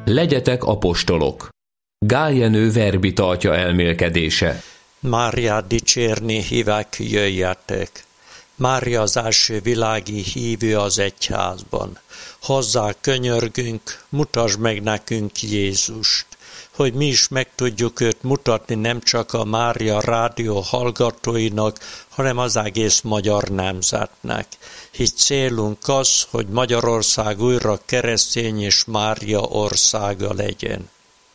Legyetek apostolok. Gál Jenő verbi tartja elmélkedése. Máriát dicsérni hívek, jöjjetek. Mária az első világi hívő az egyházban. Hozzá könyörgünk, mutasd meg nekünk Jézust, hogy mi is meg tudjuk őt mutatni nem csak a Mária rádió hallgatóinak, hanem az egész magyar nemzetnek. Hisz célunk az, hogy Magyarország újra keresztény és Mária országa legyen.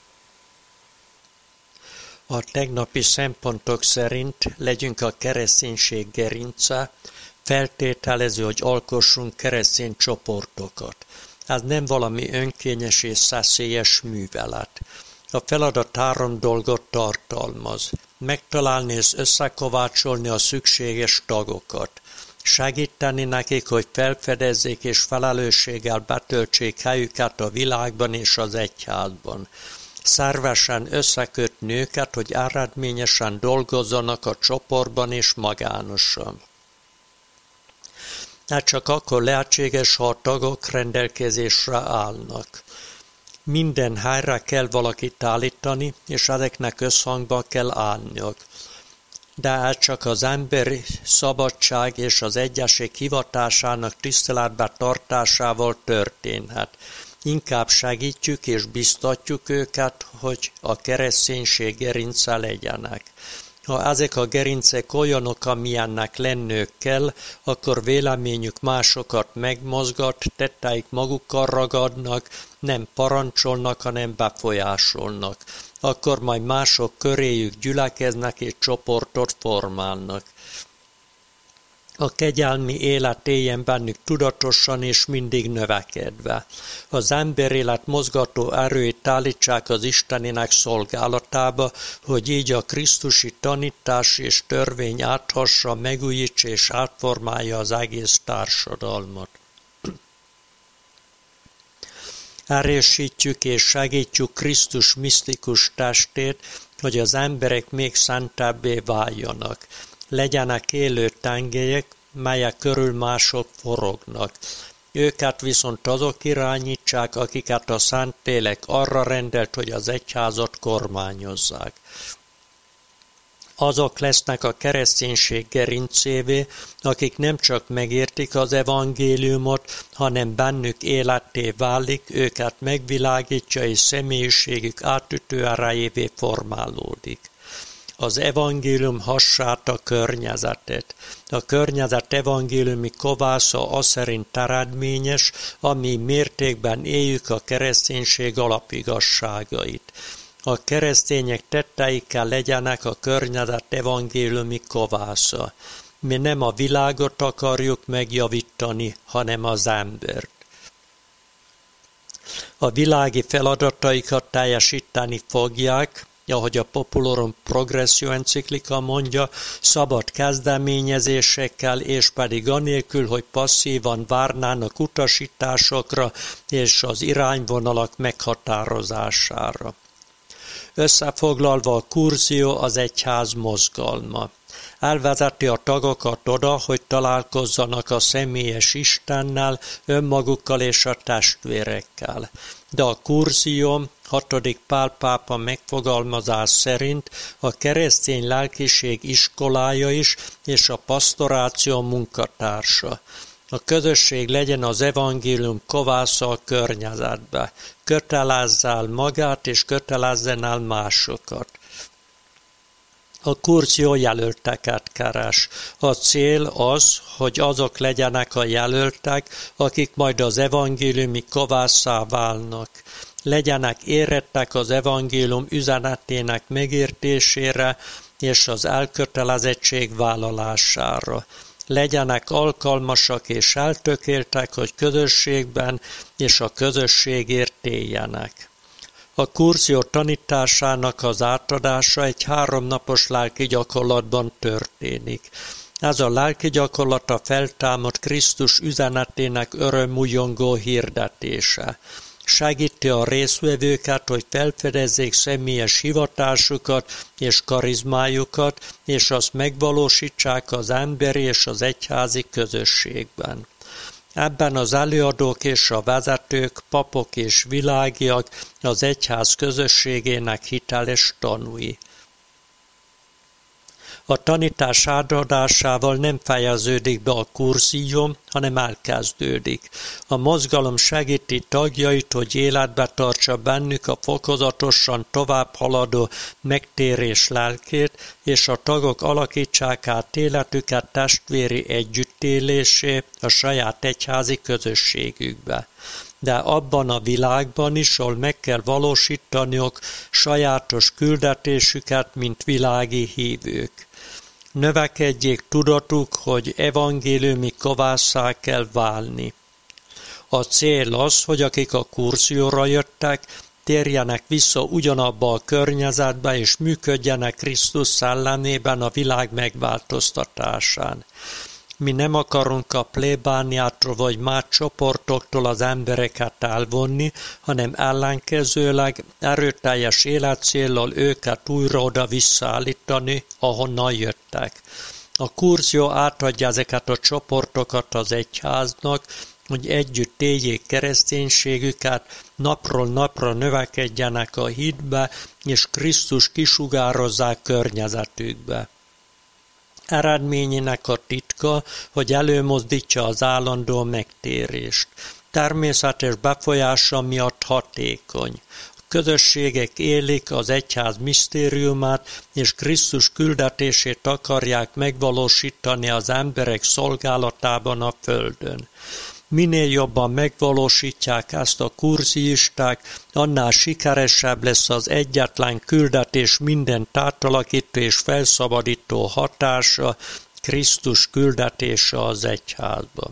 A tegnapi szempontok szerint legyünk a kereszténység gerince, feltételező, hogy alkossunk keresztény csoportokat. Ez nem valami önkényes és szeszélyes művelet. A feladat 3 dolgot tartalmaz. Megtalálni és összekovácsolni a szükséges tagokat. Segíteni nekik, hogy felfedezzék és felelősséggel betöltsék helyüket a világban és az egyházban. Szervesen összekötni őket, hogy eredményesen dolgozzanak a csoportban és magánosan. Hát csak akkor lehetséges, ha a tagok rendelkezésre állnak. Minden helyre kell valakit állítani, és ezeknek összhangba kell állniuk. De ez csak az emberi szabadság és az egyesség hivatásának tiszteletben tartásával történhet. Inkább segítjük és biztatjuk őket, hogy a kereszténység gerince legyenek. Ha ezek a gerincek olyanok, amilyennek lennők kell, akkor véleményük másokat megmozgat, tetteik magukkal ragadnak, nem parancsolnak, hanem befolyásolnak. Akkor majd mások köréjük gyülekeznek és csoportot formálnak. A kegyelmi élet éljen bennük tudatosan és mindig növekedve. Az emberélet mozgató erőit állítsák az Istenének szolgálatába, hogy így a krisztusi tanítás és törvény áthassa, megújítsa és átformálja az egész társadalmat. Erősítjük és segítjük Krisztus misztikus testét, hogy az emberek még szentebbé váljanak. Legyenek élő tengelyek, melyek körül mások forognak. Őket viszont azok irányítsák, akiket a Szentlélek arra rendelt, hogy az egyházat kormányozzák. Azok lesznek a kereszténység gerincévé, akik nem csak megértik az evangéliumot, hanem bennük életté válik, őket megvilágítja és személyiségük átütő erejévé formálódik. Az evangélium hassát a környezetet. A környezet evangéliumi kovásza az szerint eredményes, ami mértékben éljük a kereszténység alapigazságait. A keresztények tetteikkel legyenek a környezet evangéliumi kovásza. Mi nem a világot akarjuk megjavítani, hanem az embert. A világi feladataikat teljesíteni fogják, ahogy a Populorum Progressio enciklika mondja, szabad kezdeményezésekkel, és pedig anélkül, hogy passzívan várnának utasításokra és az irányvonalak meghatározására. Összefoglalva, a kurzió az egyház mozgalma. Elvezeti a tagokat oda, hogy találkozzanak a személyes Istennel, önmagukkal és a testvérekkel. De a kurzió 6. Pál pápa megfogalmazás szerint a keresztény lelkiség iskolája is, és a pastoráció munkatársa. A közösség legyen az evangélium kovásza a környezetbe. Kötelezze el magát, és kötelezzen el másokat. A kurzió jelölteket keres. A cél az, hogy azok legyenek a jelöltek, akik majd az evangéliumi kovásszá válnak. Legyenek érettek az evangélium üzenetének megértésére és az elkötelezettség vállalására. Legyenek alkalmasak és eltökéltek, hogy közösségben és a közösségért éljenek. A kurzió tanításának az átadása egy 3 napos lelki gyakorlatban történik. Ez a lelki gyakorlat a feltámadt Krisztus üzenetének örömújongó hirdetése. Segíti a résztvevőket, hogy felfedezzék személyes hivatásukat és karizmájukat, és azt megvalósítsák az emberi és az egyházi közösségben. Ebben az előadók és a vezetők vezetők, papok és világiak az egyház közösségének hiteles tanúi. A tanítás átadásával nem fejeződik be a kurzium, hanem elkezdődik. A mozgalom segíti tagjait, hogy életbe tartsa bennük a fokozatosan tovább haladó megtérés lelkét, és a tagok alakítsák át életüket testvéri együttélésé a saját egyházi közösségükbe. De abban a világban is, ahol meg kell valósítaniuk sajátos küldetésüket, mint világi hívők. Növekedjék tudatuk, hogy evangéliumi kovásszá kell válni. A cél az, hogy akik a kurzióra jöttek, térjenek vissza ugyanabba a környezetbe, és működjenek Krisztus szellemében a világ megváltoztatásán. Mi nem akarunk a plébániától vagy más csoportoktól az embereket elvonni, hanem ellenkezőleg erőteljes életcéllal őket újra oda visszaállítani, ahonnan jöttek. A kurzió átadja ezeket a csoportokat az egyháznak, hogy együtt éljék kereszténységüket, napról napra növekedjenek a hitbe, és Krisztus kisugározzák környezetükbe. Eredményének a titka, hogy előmozdítsa az állandó megtérést. Természetes befolyása miatt hatékony. A közösségek élik az egyház misztériumát, és Krisztus küldetését akarják megvalósítani az emberek szolgálatában a földön. Minél jobban megvalósítják ezt a kurziisták, annál sikeresebb lesz az egyetlen küldetés mindent átalakító és felszabadító hatása, Krisztus küldetése az egyházban.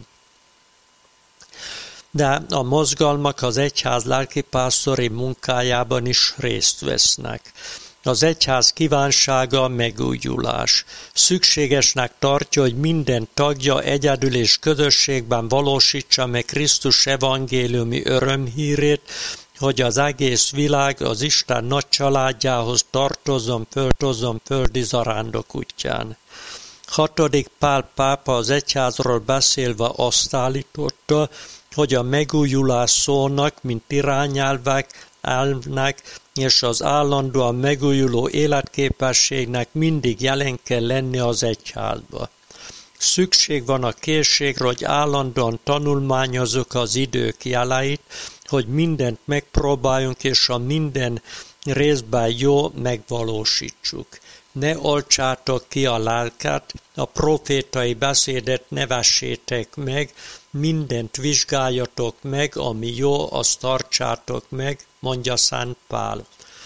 De a mozgalmak az egyház lelkipásztori munkájában is részt vesznek. Az egyház kívánsága a megújulás. Szükségesnek tartja, hogy minden tagja egyedül és közösségben valósítsa meg Krisztus evangéliumi örömhírét, hogy az egész világ az Isten nagy családjához tartozzon földi zarándok útján. 6. Pál pápa az egyházról beszélve azt állította, hogy a megújulás szónak, mint irányelvek, elvnek és az állandóan megújuló életképességnek mindig jelen kell lenni az egyházba. Szükség van a készségre, hogy állandóan tanulmányozzuk az idők jeleit, hogy mindent megpróbáljunk, és a minden részben jó megvalósítsuk. Ne oltsátok ki a lelket, a profétai beszédet ne vessétek meg, mindent vizsgáljatok meg, ami jó, azt tartsátok meg, mondja Szent Pál.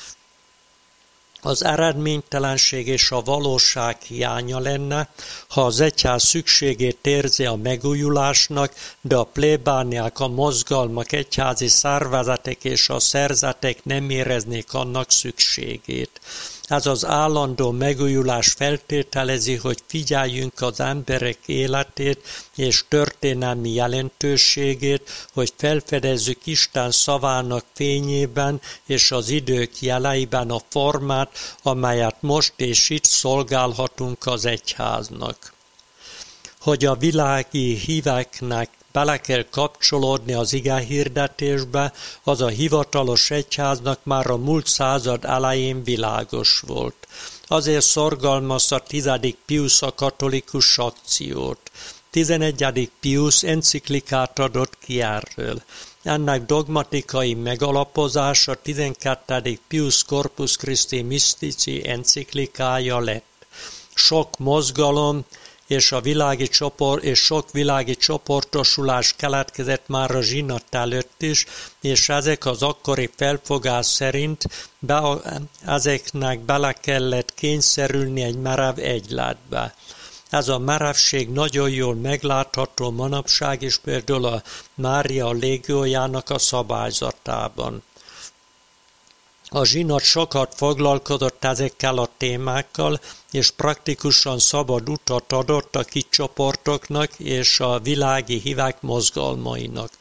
Az eredménytelenség és a valóság hiánya lenne, ha az egyház szükségét érzi a megújulásnak, de a plébániák, a mozgalmak, egyházi szervezetek és a szerzetek nem éreznék annak szükségét. Ez az állandó megújulás feltételezi, hogy figyeljünk az emberek életét és történelmi jelentőségét, hogy felfedezzük Isten szavának fényében és az idők jeleiben a formát, amelyet most és itt szolgálhatunk az egyháznak. Hogy a világi híveknek bele kell kapcsolódni az igehirdetésbe, az a hivatalos egyháznak már a múlt század elején világos volt. Azért szorgalmazta 10. Piusz a katolikus akciót. 11. Piusz enciklikát adott ki erről. Ennek dogmatikai megalapozása 12. Piusz Corpus Christi Mystici enciklikája lett. Sok mozgalom és sok világi csoportosulás keletkezett már a zsinat előtt is, és ezek az akkori felfogás szerint ezeknek bele kellett kényszerülni egy merev egyletbe. Ez a merevség nagyon jól meglátható manapság is, például a Mária légiójának a szabályzatában. A zsinat sokat foglalkozott ezekkel a témákkal, és praktikusan szabad utat adott a kicsoportoknak és a világi hívek mozgalmainak.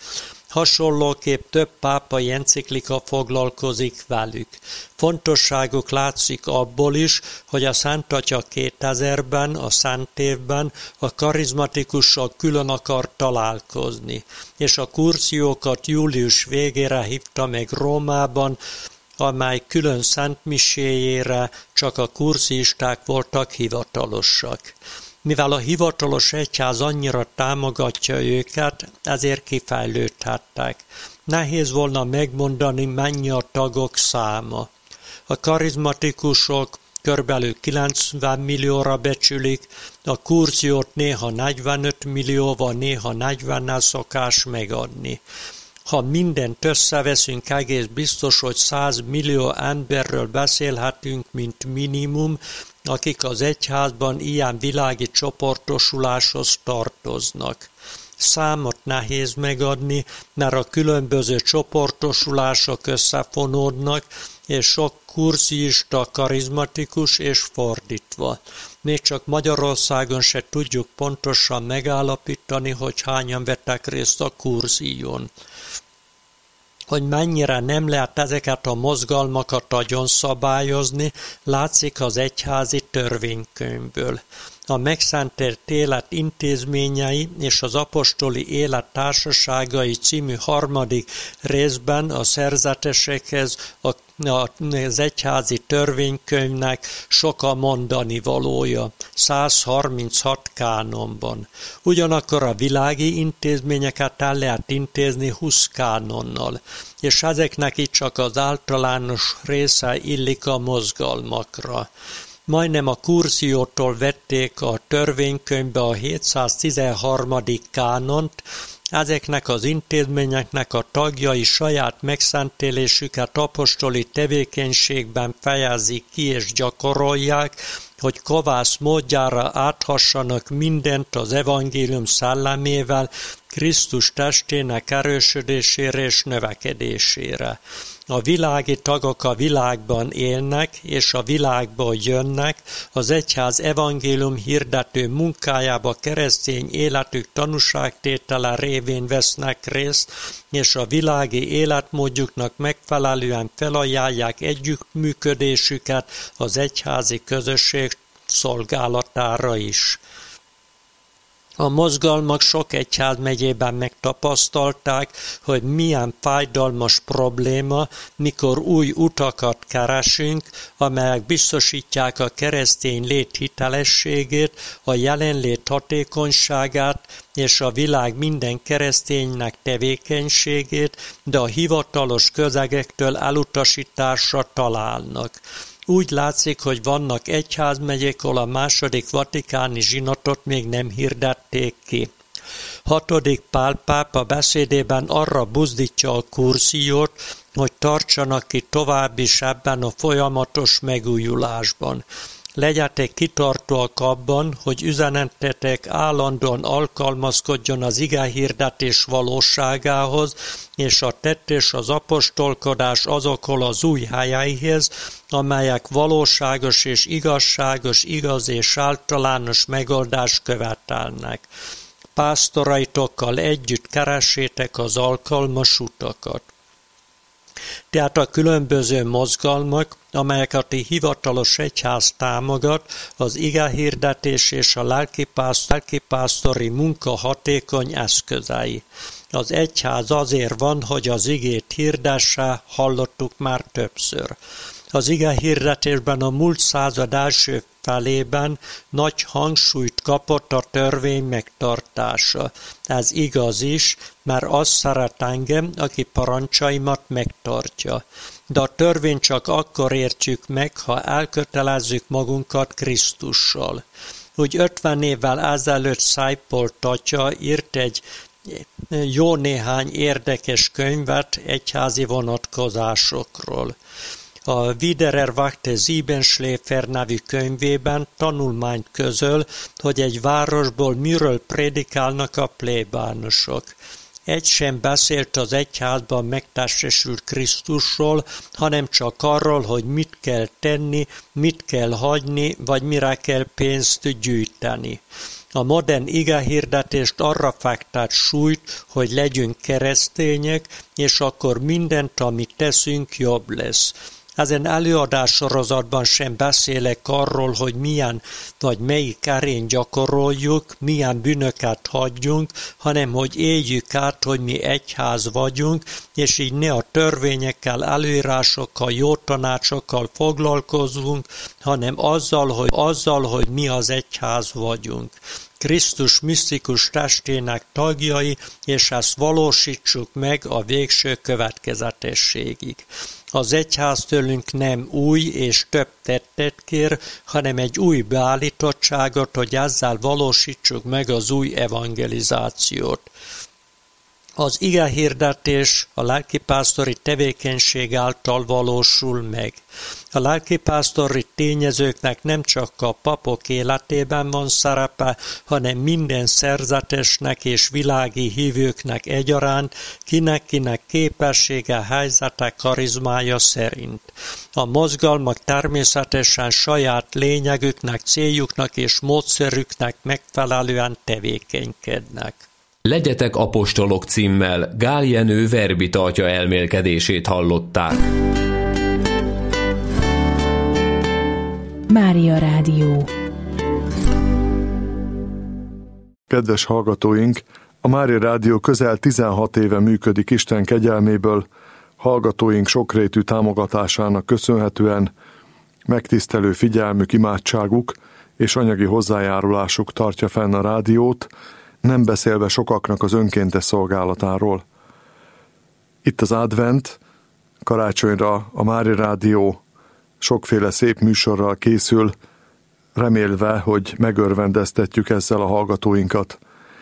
Hasonlóképp több pápai enciklika foglalkozik velük. Fontosságuk látszik abból is, hogy a Szent Atya 2000-ben, a Szent Évben a karizmatikussal külön akar találkozni, és a kurziókat július végére hívta meg Rómában, amely külön szentmiséjére csak a kurzisták voltak hivatalosak. Mivel a hivatalos egyház annyira támogatja őket, ezért kifejlődhettek. Nehéz volna megmondani, mennyi a tagok száma. A karizmatikusok körülbelül 90 millióra becsülik, a kurziót néha 45 millióval, néha 40-nel szokás megadni. Ha mindent összeveszünk, egész biztos, hogy 100 millió emberről beszélhetünk, mint minimum, akik az egyházban ilyen világi csoportosuláshoz tartoznak. Számot nehéz megadni, mert a különböző csoportosulások összefonódnak, és sok kurzista karizmatikus és fordítva. Még csak Magyarországon se tudjuk pontosan megállapítani, hogy hányan vettek részt a kurzión. Hogy mennyire nem lehet ezeket a mozgalmakat agyon szabályozni, látszik az egyházi törvénykönyvből. A megszentelt élet intézményei és az apostoli élet társaságai című 3. részben a szerzetesekhez az egyházi törvénykönyvnek sok a mondani valója, 136 kánonban. Ugyanakkor a világi intézményeket el lehet intézni 20 kánonnal, és ezeknek itt csak az általános része illik a mozgalmakra. Majdnem a kurziótól vették a törvénykönyvbe a 713. kánont, ezeknek az intézményeknek a tagjai saját megszentélésüket apostoli tevékenységben fejezik ki és gyakorolják, hogy kovász módjára áthassanak mindent az evangélium szellemével, Krisztus testének erősödésére és növekedésére. A világi tagok a világban élnek, és a világból jönnek, az egyház evangélium hirdető munkájába keresztény életük tanúságtétele révén vesznek részt, és a világi életmódjuknak megfelelően felajánlják együttműködésüket az egyházi közösség szolgálatára is. A mozgalmak sok egyházmegyében megtapasztalták, hogy milyen fájdalmas probléma, mikor új utakat keresünk, amelyek biztosítják a keresztény lét hitelességét, a jelenlét hatékonyságát és a világ minden kereszténynek tevékenységét, de a hivatalos közegektől elutasításra találnak. Úgy látszik, hogy vannak egyházmegyék, ahol a II. Vatikáni zsinatot még nem hirdették ki. 6. Pál pápa beszédében arra buzdítja a kurziót, hogy tartsanak ki tovább is ebben a folyamatos megújulásban. Legyetek kitartóak abban, hogy üzenetetek állandóan alkalmazkodjon az igehirdetés valóságához, és a tett és az apostolkodás azokhoz az új helyeihez, amelyek valóságos és igazságos, igaz és általános megoldást követelnek. Pásztoraitokkal együtt keressétek az alkalmas utakat. Tehát a különböző mozgalmak, amelyeket a hivatalos egyház támogat, az igehirdetés és a lelkipásztori munka hatékony eszközei. Az egyház azért van, hogy az igét hirdesse, hallottuk már többször. Az igehirdetésben a múlt század első felében nagy hangsúlyt kapott a törvény megtartása. Ez igaz is, mert azt szeret engem, aki parancsaimat megtartja. De a törvényt csak akkor értjük meg, ha elkötelezzük magunkat Krisztussal. Úgy 50 évvel ezelőtt Szájpolt atya írt egy jó néhány érdekes könyvet egyházi vonatkozásokról. A Wiedererwachte Siebenschläfer nevű könyvében tanulmányt közöl, hogy egy városból miről prédikálnak a plébánosok. Egy sem beszélt az egyházban megtestesült Krisztusról, hanem csak arról, hogy mit kell tenni, mit kell hagyni, vagy mire kell pénzt gyűjteni. A modern igehirdetést arra fektet súlyt, hogy legyünk keresztények, és akkor mindent, amit teszünk, jobb lesz. Ezen előadássorozatban sem beszélek arról, hogy milyen vagy melyik erényt gyakoroljuk, milyen bűnöket hagyjunk, hanem hogy éljük át, hogy mi egyház vagyunk, és így ne a törvényekkel, előírásokkal, jó tanácsokkal foglalkozunk, hanem azzal, hogy mi az egyház vagyunk. Krisztus misztikus testének tagjai, és ezt valósítsuk meg a végső következetességig. Az egyház tőlünk nem új és több tettet kér, hanem egy új beállítottságot, hogy ezzel valósítsuk meg az új evangelizációt. Az igehirdetés a lelkipásztori tevékenység által valósul meg. A lelkipásztori tényezőknek nem csak a papok életében van szerepe, hanem minden szerzetesnek és világi hívőknek egyaránt, kinek képessége, helyzete, karizmája szerint. A mozgalmak természetesen saját lényegüknek, céljuknak és módszerüknek megfelelően tevékenykednek. Legyetek apostolok címmel Gál Jenő verbitartja elmélkedését hallották. Mária Rádió. Kedves hallgatóink, a Mária Rádió közel 16 éve működik Isten kegyelméből, hallgatóink sokrétű támogatásának köszönhetően megtisztelő figyelmük, imádságuk és anyagi hozzájárulásuk tartja fenn a rádiót, nem beszélve sokaknak az önkéntes szolgálatáról. Itt az advent, karácsonyra a Mária Rádió sokféle szép műsorral készül, remélve, hogy megörvendeztetjük ezzel a hallgatóinkat.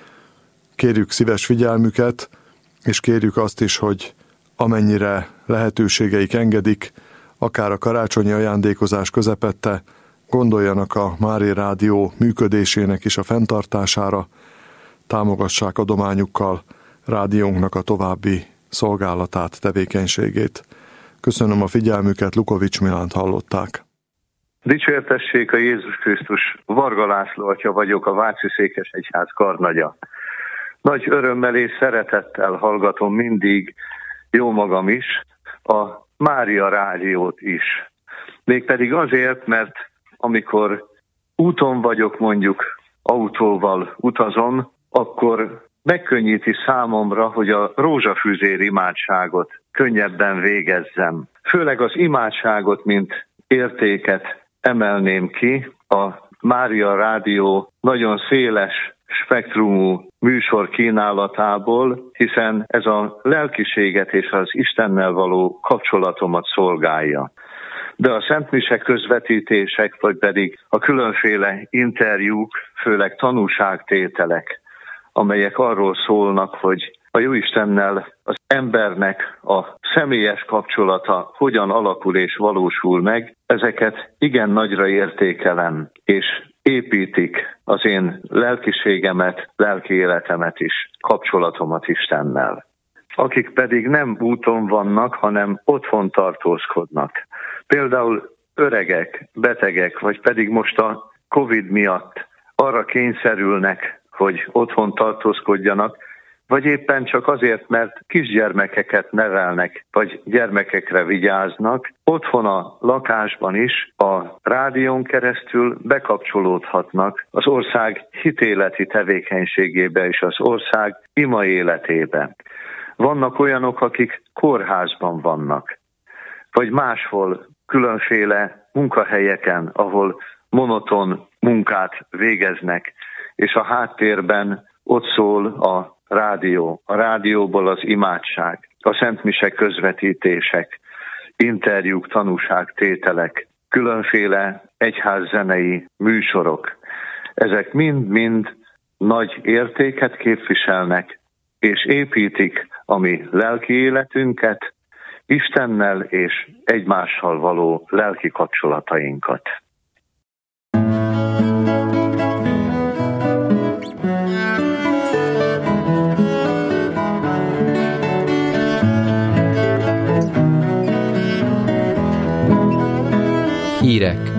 Kérjük szíves figyelmüket, és kérjük azt is, hogy amennyire lehetőségeik engedik, akár a karácsonyi ajándékozás közepette, gondoljanak a Mária Rádió működésének is a fenntartására, támogassák adományukkal rádiónknak a további szolgálatát, tevékenységét. Köszönöm a figyelmüket, Lukovics Milánt hallották. Dicsértessék a Jézus Krisztus, Varga László atya vagyok, a Váci Székesegyház karnagya. Nagy örömmel és szeretettel hallgatom mindig, jó magam is, a Mária Rádiót is. Mégpedig azért, mert amikor úton vagyok, mondjuk autóval utazom, akkor megkönnyíti számomra, hogy a rózsafűzér imádságot könnyebben végezzem. Főleg az imádságot, mint értéket emelném ki. A Mária Rádió nagyon széles spektrumú műsor kínálatából, hiszen ez a lelkiséget és az Istennel való kapcsolatomat szolgálja. De a szentmise közvetítések, vagy pedig a különféle interjúk, főleg tanúságtételek, amelyek arról szólnak, hogy a Jóistennel az embernek a személyes kapcsolata hogyan alakul és valósul meg, ezeket igen nagyra értékelem, és építik az én lelkiségemet, lelki életemet is, kapcsolatomat Istennel. Akik pedig nem úton vannak, hanem otthon tartózkodnak. Például öregek, betegek, vagy pedig most a Covid miatt arra kényszerülnek, hogy otthon tartózkodjanak, vagy éppen csak azért, mert kisgyermekeket nevelnek, vagy gyermekekre vigyáznak, otthon a lakásban is a rádión keresztül bekapcsolódhatnak az ország hitéleti tevékenységébe és az ország ima életébe. Vannak olyanok, akik kórházban vannak, vagy máshol különféle munkahelyeken, ahol monoton munkát végeznek, és a háttérben ott szól a rádió. A rádióból az imádság, a szentmise közvetítések, interjúk, tanúságtételek, különféle egyházzenei műsorok. Ezek mind-mind nagy értéket képviselnek, és építik a mi lelki életünket, Istennel és egymással való lelki kapcsolatainkat. Hírek